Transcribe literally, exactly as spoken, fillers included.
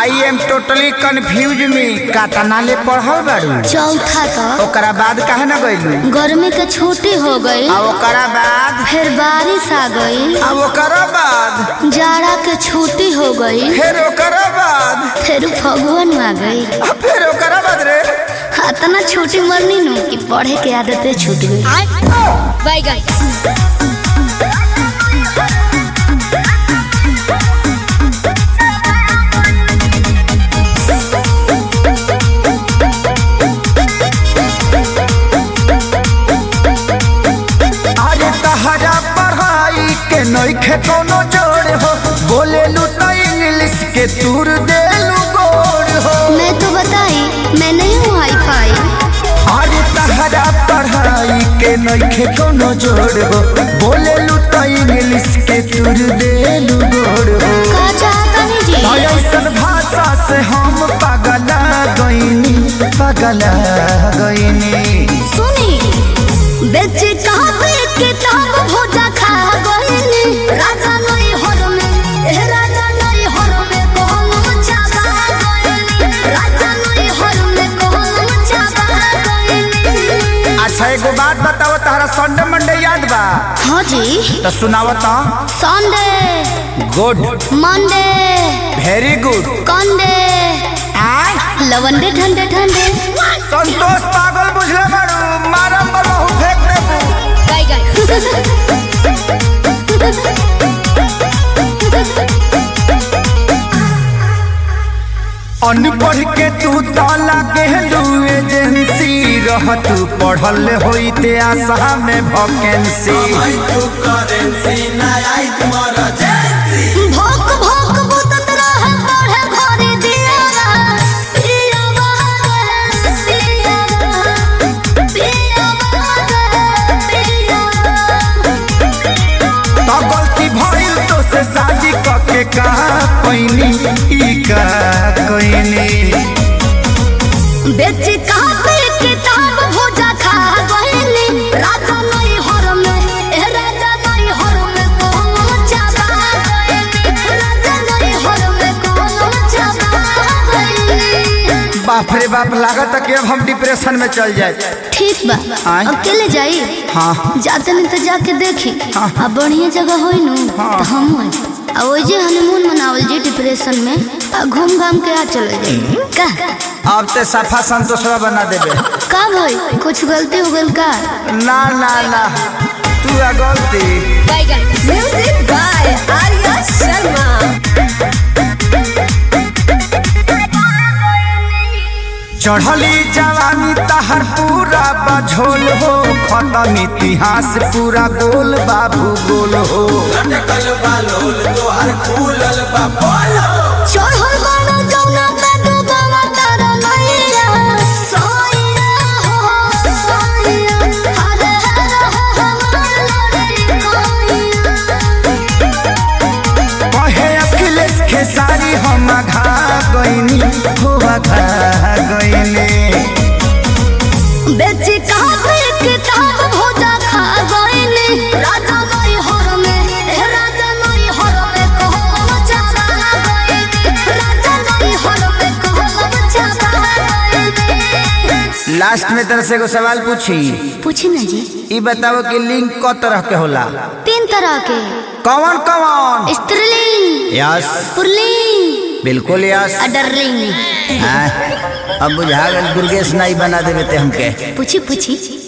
I am totally confuse में कातना ले पढ़ल बारू चौथा तक। ओकरा बाद काहे ना गइलू? गर्मी के छुट्टी हो गई। आ ओकरा बाद फिर बारिश आ गई। आ ओकरा बाद जाड़ा के छुट्टी हो गई। फिर ओकरा बाद फिर फगुन आ गई। आ फिर ओकरा बाद रे इतना छुट्टी मरनी नु कि पढ़े के आदतें छूट गई। नइखे कोनो जोड़ हो बोले लू तो इंग्लिश के तूर दे लू गोड़ हो। मैं तो बताई मैं नहीं हूँ हाई फाई। अरे तहरा पढ़ाई के नइखे कोनो जोड़ हो बोले लू तो इंग्लिश के तूर दे लू गोड़ हो। का चाहता नहीं जी? ऐसन भाषा से हम पगला गईनी पगला गईनी। सुनी बेचे कहाँ पे किताब भोजा खा गईनी। राजा नहीं हर में ए राजा नहीं हर में कोहम चाबा गईनी। राजा नहीं हर में कोहम चाबा गईनी। अच्छा एगो बात बताओ तारा संडे मंडे याद बा? हाँ जी तो सुनाओ तो। Sunday good Monday very good कंडे लवंडे ठंडे ठंडे। संतोष पागल बुझले बारू मारम बलहु फेंक देबू। अनपढ़ के तू ताला गेलू एजेंसी रह तू पढ़ल होइते आशा में वैकेंसी। भोक भोक बुतत रहे पढ़े घरे दियारा। पिया बागे पिया पिया बागे पिया। तो गलती भइल तो से शादी करके का पैनी ई का कइनी। बेच कापे किताब भोजा खा गईली। राजा नहीं हर में ए राजा नहीं हर में कोहम चाबा गईली। राजा नहीं हर में कोहम चाबा गईली। बाप रे बाप लागत कि अब हम डिप्रेशन में चल जाए। ठीक बा आय? अकेले जाई? हाँ जाते नहीं तो जाके देखी। हाँ। अब बढ़िया जगह होई नु हाँ। तो हम आई। अब वही जे हनीमून मनावल जी डिप्रेशन में आ घूम घाम के आ चले जाई। का अब ते सफा संतोषवा बना देबे। का भाई कुछ गलती हो गल का? ना ना ना तू आ गलती। Music by Arya Sharma. चढ़ली जवानी तहर पूरा बझोल हो खत्म इतिहास पूरा गोल बाबू गोल हो। चढ़ल बाना जौना पे डूबावा तारा नैया। सोइया हो सोइया हरे हरे हमार लड़ी कोइया। कहे अखिलेश खेसारी हम घा गईनी हो घा गईनी। बेच कापे किताब भोजा खा गईली। राजा नहीं हर में ए राजा नहीं हर में कोहम चाबा गईली। राजा नहीं हर में कोहम चाबा गईली। लास्ट में तरह से एगो सवाल पूछी। पूछी ना जी। ई बताओ कि लिंग क तरह के होला? तीन तरह के। कौन कौन? स्त्रीलिंग यस पुल्लिंग बिल्कुल यस। अडरलिंग। हाँ, अब बुझा गल दुर्गेश नाई बना देवे ते हमके। पूछी पूछी